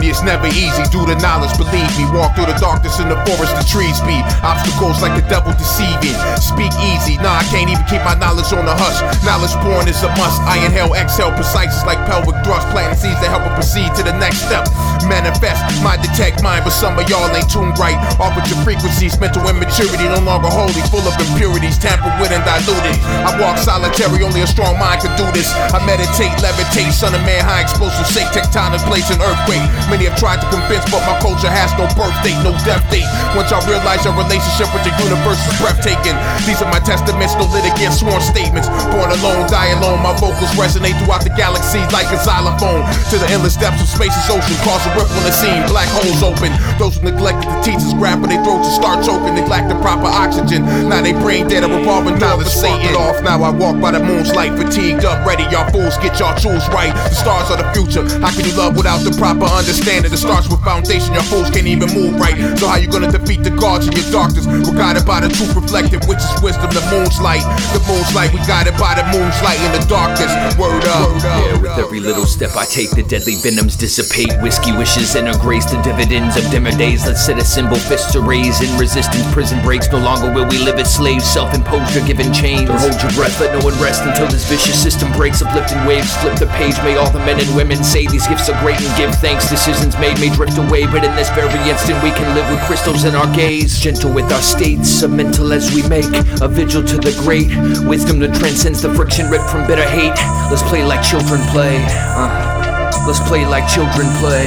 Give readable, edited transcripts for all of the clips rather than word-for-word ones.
journey is never easy due to knowledge, believe me. Walk through the darkness in the forest, the trees be obstacles like the devil deceiving. Speak easy, nah, I can't even keep my knowledge on the hush. Knowledge born is a must. I inhale, exhale, precise is like pelvic thrust. Planting seeds that help it proceed to the next step. Manifest, mind detect mind, but some of y'all ain't tuned right. Off with your frequencies, mental immaturity, no longer holy, full of impurities, tampered with and diluted. I walk solitary, only a strong mind can do this. I meditate, levitate, son of man, high explosive shake, tectonic plates and earthquake. Many have tried to convince, but my culture has no birth date, no death date. Once y'all realize your relationship with the universe is breathtaking. These are my testaments, no litigants, sworn statements. Born alone, die alone, my vocals resonate throughout the galaxy like a xylophone. To the endless depths of space's ocean, cause a ripple in the scene, black holes open. Those who neglected the teachers grab for their throats and start choking, neglect the proper oxygen. Now they brain dead, a revolving knowledge Satan off. Now I walk by the moon's light, fatigued up, ready. Y'all fools, get y'all tools right. The stars are the future. How can you love without the proper understanding? It starts with foundation. Your fools can't even move right. So how you gonna defeat the gods in your darkness? We're guided by the truth reflected, which is wisdom. The moon's light, we guided by the moon's light in the darkness. Word up. Yeah, with every little step I take, the deadly venoms dissipate. Whiskey wishes enter grace, the dividends of dimmer days. Let's set a symbol, fists to raise. In resistance, prison breaks. No longer will we live as slaves, self-imposed or given chains. Or hold your breath, let no one rest until this vicious system breaks. Uplifting waves, flip the page. May all the men and women say these gifts are great and give thanks. Decisions made may drift away, but in this very instant we can live with crystals in our gaze. Gentle with our states, a mental as we make a vigil to the great wisdom that transcends the friction ripped from bitter hate. Let's play like children play. Let's play like children play.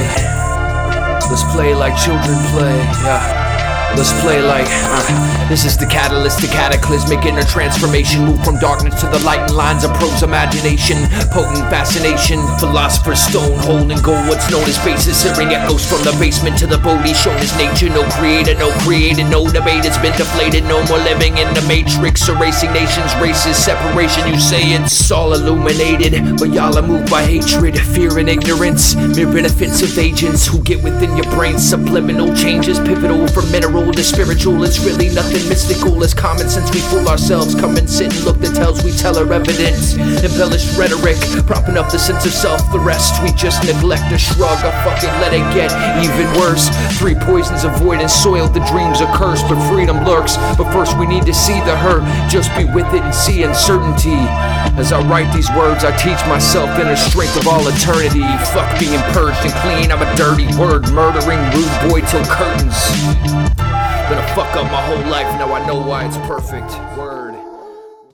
Let's play like children play. Yeah. Let's play like, this is the catalyst, the cataclysmic inner transformation. Move from darkness to the light in lines of prose imagination. Potent fascination, philosopher's stone, holding gold, what's known as basis. Hearing echoes from the basement to the Bodhi, shown as nature. No creator, no created, no debate. It's been deflated, no more living in the matrix. Erasing nations, races, separation. You say it's all illuminated, but y'all are moved by hatred, fear and ignorance. Mere benefits of agents who get within your brain. Subliminal changes, pivotal from mineral to spiritual. It's really nothing mystical, it's common sense. We fool ourselves, come and sit and look. The tales we tell are evidence, embellished rhetoric, propping up the sense of self. The rest we just neglect or shrug, or fucking let it get even worse. 3 poisons avoidance soiled, the dreams are cursed, but freedom lurks. But first we need to see the hurt, just be with it and see uncertainty. As I write these words, I teach myself inner strength of all eternity. Fuck being purged and clean, I'm a dirty word, murdering rude boy till curtains. Been a fuck up my whole life, now I know why it's perfect. Word.